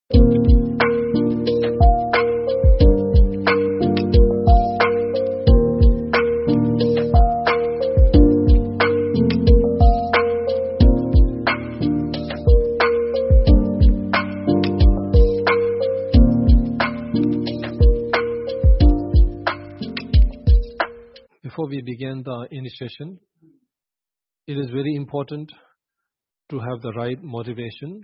Before we begin the initiation, it is very important to have the right motivation.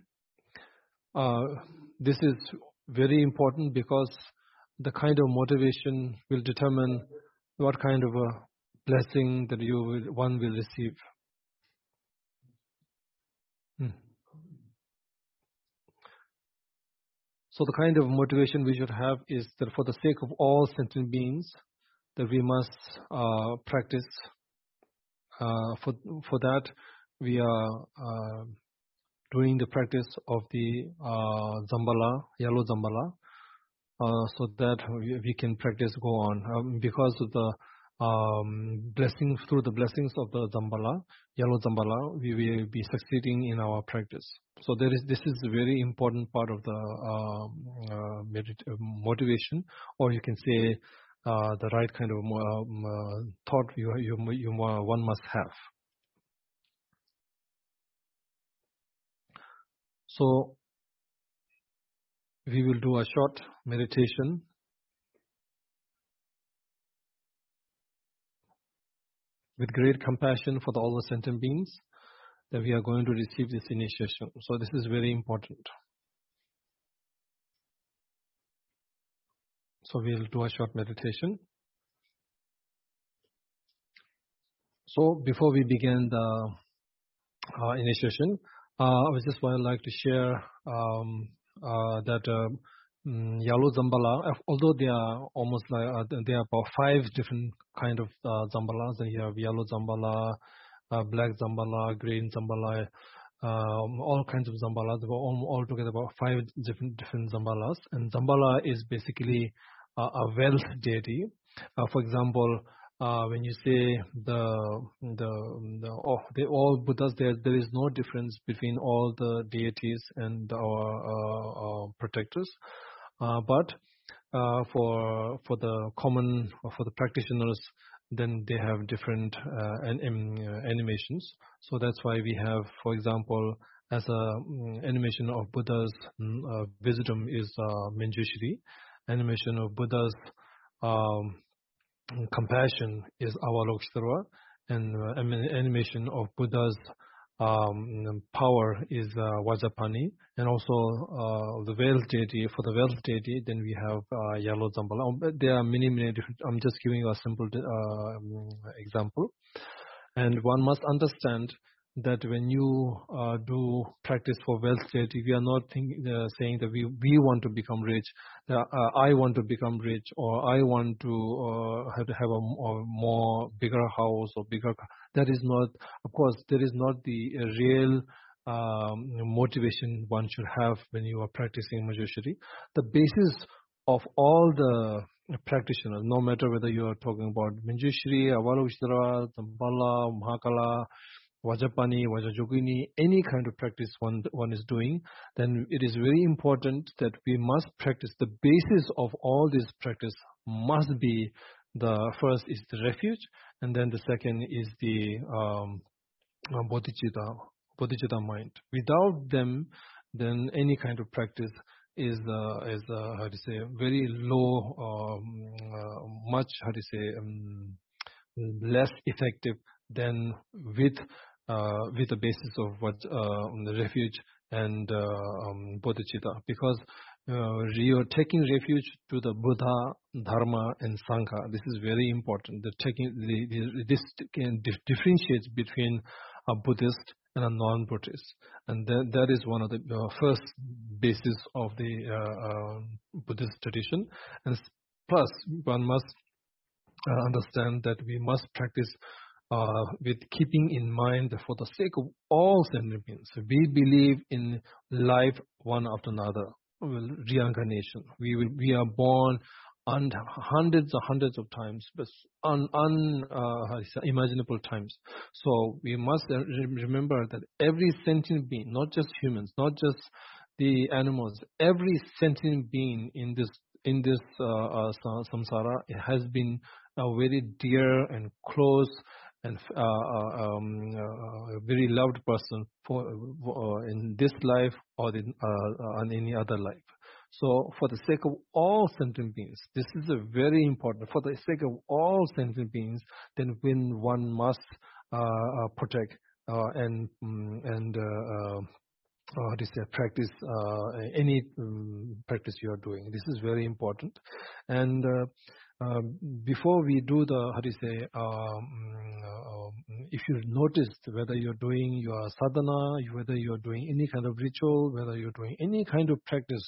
This is very important because the kind of motivation will determine what kind of a blessing that one will receive. So the kind of motivation we should have is that for the sake of all sentient beings, that we must practice. For that, we are doing the practice of the Zambala, yellow Zambala, so that we can practice go on. Because of the blessings, through the blessings of the Zambala, yellow Zambala, we will be succeeding in our practice. So this is a very important part of the motivation, or you can say the right kind of thought one must have. So we will do a short meditation. With great compassion for all the sentient beings, that we are going to receive this initiation. So this is very important. So we'll do a short meditation. So before we begin the initiation, I would just like to share that Yalu Zambala, although they are almost like there are about 5 different kind of Zambalas. And you have Yalu Zambala, Black Zambala, Green Zambala, all kinds of Zambalas. There were all together about 5 different Zambalas. And Zambala is basically a wealth deity. For example, when you say they all Buddhas, there is no difference between all the deities and our protectors. But for the common, for the practitioners, then they have different animations. So that's why we have, for example, as a animation of Buddha's wisdom is Manjushri. Animation of Buddha's compassion is Avalokiteshvara, and animation of Buddha's power is Vajrapani, and also the wealth deity. For the wealth deity, then we have Yellow Zambala. There are many different. I'm just giving you a simple example, and one must understand that when you do practice for wealth deity, we are not saying that we want to become rich. I want to become rich, or I want to have a more bigger house or bigger. That is not, of course, that is not the real motivation one should have when you are practicing Manjushri. The basis of all the practitioners, no matter whether you are talking about Manjushri, Avalokiteshvara, Zambala, Mahakala, Vajrapani, Vajrayogini, any kind of practice one is doing, then it is very important that we must practice. The basis of all this practice must be, the first is the refuge, and then the second is the bodhicitta mind. Without them, then any kind of practice is how to say, very low, much, how to say, less effective than with the basis of what the refuge and bodhicitta, because you are taking refuge to the Buddha, Dharma, and Sangha. This is very important. This differentiates between a Buddhist and a non-Buddhist, and that is one of the first basis of the Buddhist tradition. And plus, one must understand that we must practice with keeping in mind that for the sake of all sentient beings, we believe in life one after another, reincarnation. We are born hundreds of times, but unimaginable times. So we must remember that every sentient being, not just humans, not just the animals, every sentient being in this samsara has been a very dear and close and a very loved person for in this life or on any other life. So, for the sake of all sentient beings, this is a very important. For the sake of all sentient beings, then when one must protect and how to say, practice any practice you are doing. This is very important. And before we do the, how to say, if you noticed whether you're doing your sadhana, whether you're doing any kind of ritual, whether you're doing any kind of practice,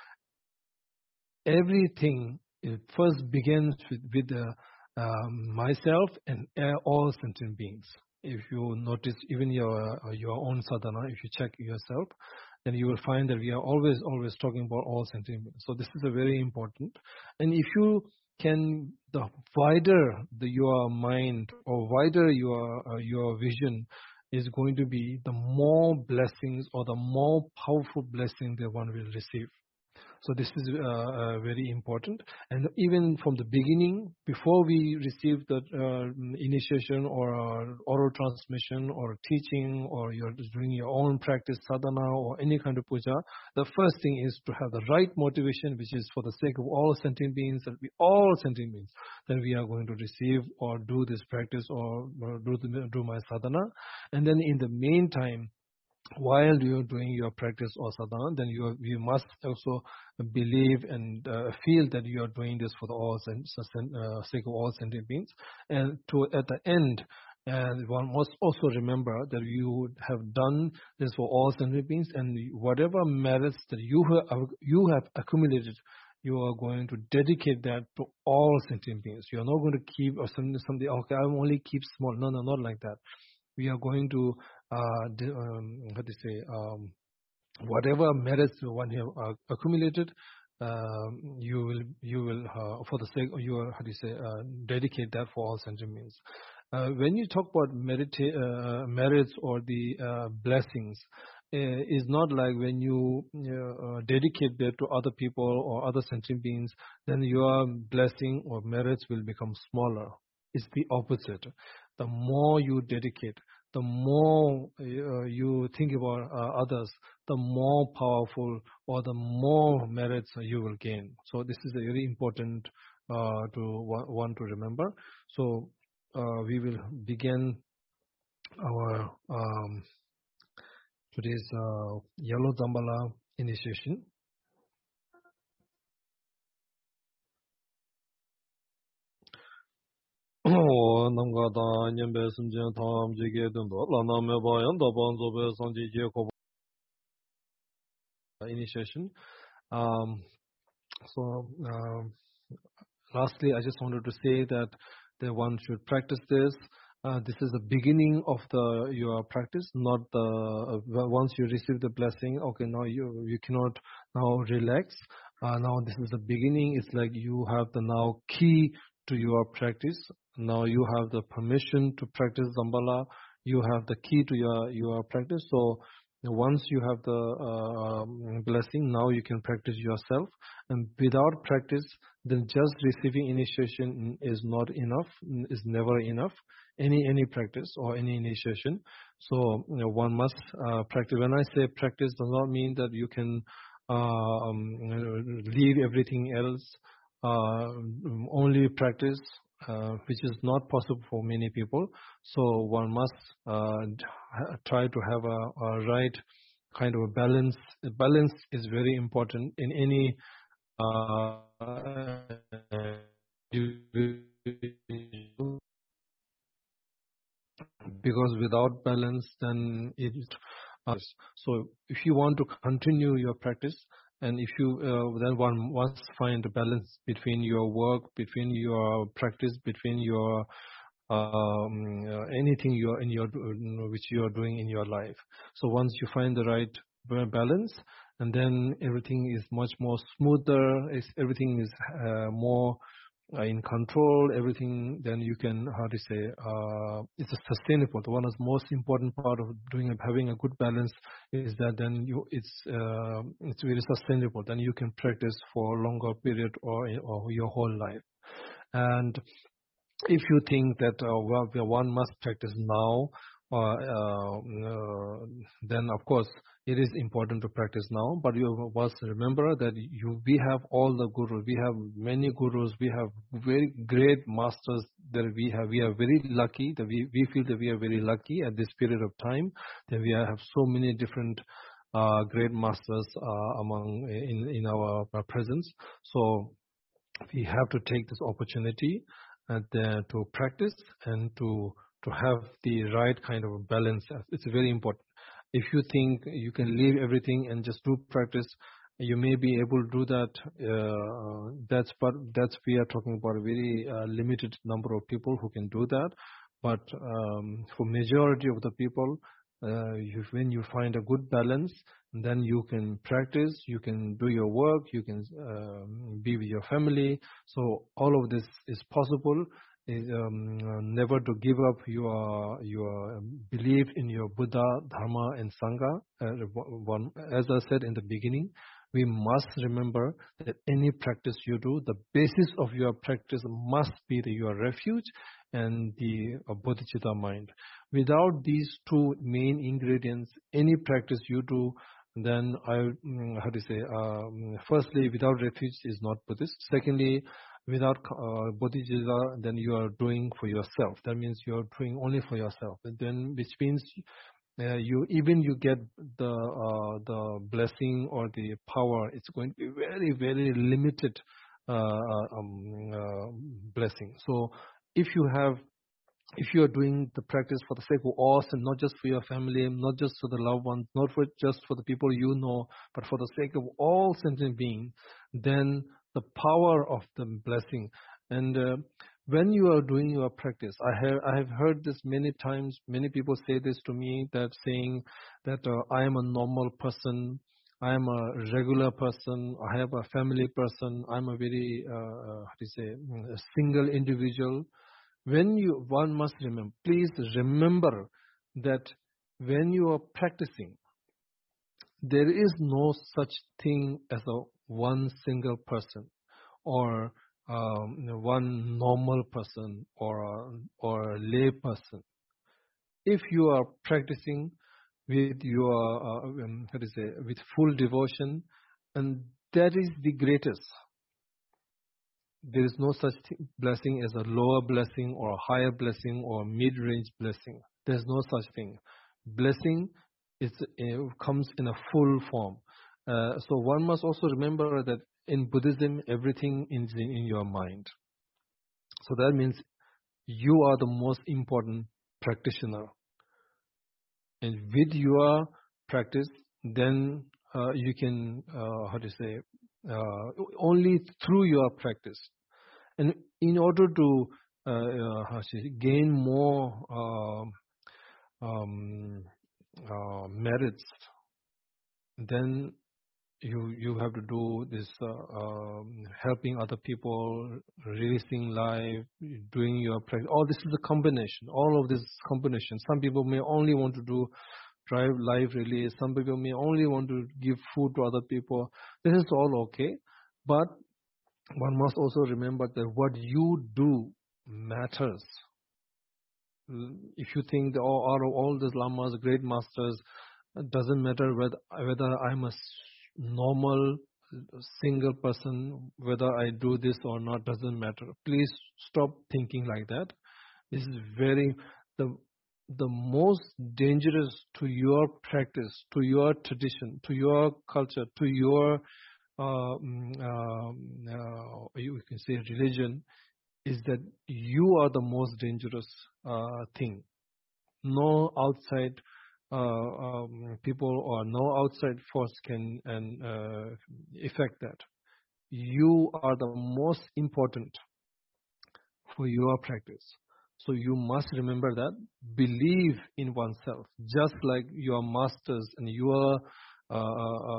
everything first begins with myself and all sentient beings. If you notice even your own sadhana, if you check yourself, then you will find that we are always talking about all sentient beings. So this is a very important. And if you can, the wider your mind or wider your vision is going to be, the more blessings or the more powerful blessing that one will receive. So this is very important. And even from the beginning, before we receive the initiation or oral transmission or teaching, or you're doing your own practice, sadhana or any kind of puja, the first thing is to have the right motivation, which is for the sake of all sentient beings, that we all sentient beings, that we are going to receive or do this practice or do my sadhana. And then in the meantime, while you're doing your practice or sadhana, then you must also believe and feel that you are doing this for the sake of all sentient beings. And at the end, and one must also remember that you have done this for all sentient beings, and whatever merits that you have accumulated, you are going to dedicate that to all sentient beings. You are not going to keep or something. Okay, I only keep small. No, not like that. We are going to whatever merits one have accumulated, you will for the sake of your dedicate that for all sentient beings. When you talk about merits or the blessings, is not like when you dedicate that to other people or other sentient beings, then your blessing or merits will become smaller. It's the opposite. The more you dedicate, the more you think about others, the more powerful or the more merits you will gain. So this is a very important one to remember. So we will begin our today's Yellow Dambala initiation. Initiation. Lastly, I just wanted to say that one should practice this. This is the beginning of your practice, not once you receive the blessing. Okay, now you cannot now relax. Now this is the beginning. It's like you have the now key to your practice. Now you have the permission to practice Dambala. You have the key to your practice. So once you have the blessing, now you can practice yourself. And without practice, then just receiving initiation is not enough, is never enough. Any practice or any initiation. So one must practice. When I say practice, does not mean that you can leave everything else, only practice, which is not possible for many people. So one must try to have a right kind of a balance. Balance is very important in any because without balance, then it. So if you want to continue your practice, and if you then one must find a balance between your work, between your practice, between your anything which you are doing in your life. So once you find the right balance, and then everything is much more smoother. Everything is more in control everything, then you can, how to say, it's a sustainable. The one of the most important part of having a good balance is that then it's very sustainable. Then you can practice for a longer period or your whole life. And if you think that one must practice now, then of course it is important to practice now. But you must remember that we have all the gurus. We have many gurus. We have very great masters that we have. We are very lucky that we feel that we are very lucky at this period of time that we have so many different great masters in our presence. So we have to take this opportunity to practice and to have the right kind of balance. It's very important. If you think you can leave everything and just do practice, you may be able to do that. That's we are talking about a very limited number of people who can do that. But for majority of the people, when you find a good balance, then you can practice, you can do your work, you can be with your family. So all of this is possible. Never to give up your belief in your Buddha, Dharma, and Sangha. As I said in the beginning, we must remember that any practice you do, the basis of your practice must be your refuge and the bodhicitta mind. Without these two main ingredients, any practice you do, then firstly, without refuge is not Buddhist. Secondly, without bodhicitta, then you are doing for yourself. That means you are doing only for yourself. And then, which means you get the blessing or the power. It's going to be very, very limited blessing. So if you are doing the practice for the sake of us and not just for your family, not just for the loved ones, not just for the people you know, but for the sake of all sentient beings, then the power of the blessing. And when you are doing your practice, I have heard this many times. Many people say this to me, saying that I am a normal person, I am a regular person, I have a family person, I'm a very a single individual. One must remember, please remember that when you are practicing, there is no such thing as a one single person or one normal person or a lay person. If you are practicing with your with full devotion, and that is the greatest. There is no such blessing as a lower blessing or a higher blessing or a mid-range blessing. There is no such thing. Blessing comes in a full form. So one must also remember that in Buddhism, everything is in your mind. So that means you are the most important practitioner. And with your practice, then you can, only through your practice. And in order to gain more merits, then you have to do this helping other people, releasing life, doing your practice. All this is a combination. All of this is combination. Some people may only want to drive life release. Some people may only want to give food to other people. This is all okay. But one must also remember that what you do matters. If you think that all these lamas, great masters, it doesn't matter whether I'm a normal single person, whether I do this or not, doesn't matter. Please stop thinking like that. This is the most dangerous to your practice, to your tradition, to your culture, to your you can say religion, is that you are the most dangerous thing. No outside people or no outside force can affect that. You are the most important for your practice. So you must remember that. Believe in oneself, just like your masters and your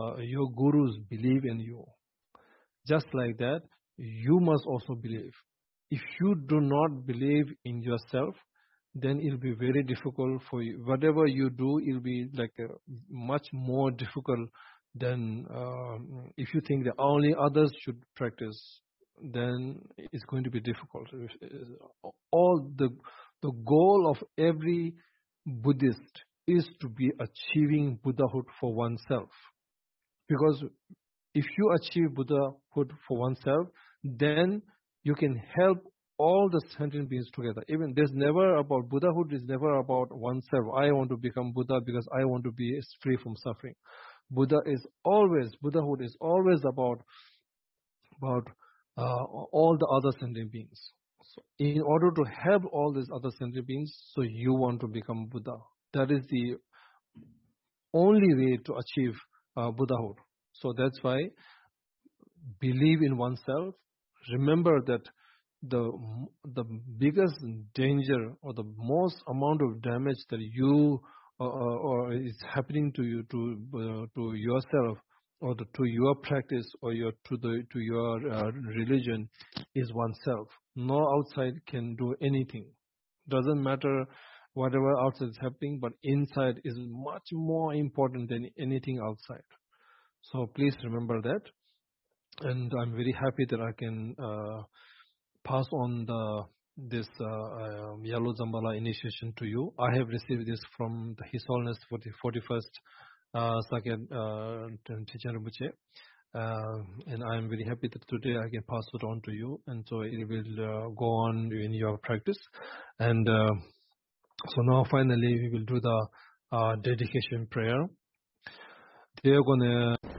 gurus believe in you. Just like that, you must also believe. if you do not believe in yourself, then it'll be very difficult for you. Whatever you do, it'll be like much more difficult than if you think that only others should practice. Then it's going to be difficult. All the goal of every Buddhist is to be achieving Buddhahood for oneself. Because if you achieve Buddhahood for oneself, then you can help all the sentient beings together. Even there's never about Buddhahood is never about oneself. I want to become Buddha because I want to be free from suffering. Buddhahood is always about all the other sentient beings. So in order to help all these other sentient beings, so you want to become Buddha. That is the only way to achieve Buddhahood. So that's why believe in oneself. Remember that the biggest danger or the most amount of damage that you or is happening to you to yourself or to your practice or to your religion is oneself. No outside can do anything. Doesn't matter whatever outside is happening, but inside is much more important than anything outside. So please remember that. And I'm very happy that I can pass on this Yellow Zambala initiation to you. I have received this from His Holiness 41st Sakya Teacher Rinpoche. And I am very happy that today I can pass it on to you. And so it will go on in your practice. And so now finally we will do the dedication prayer. Dear Gone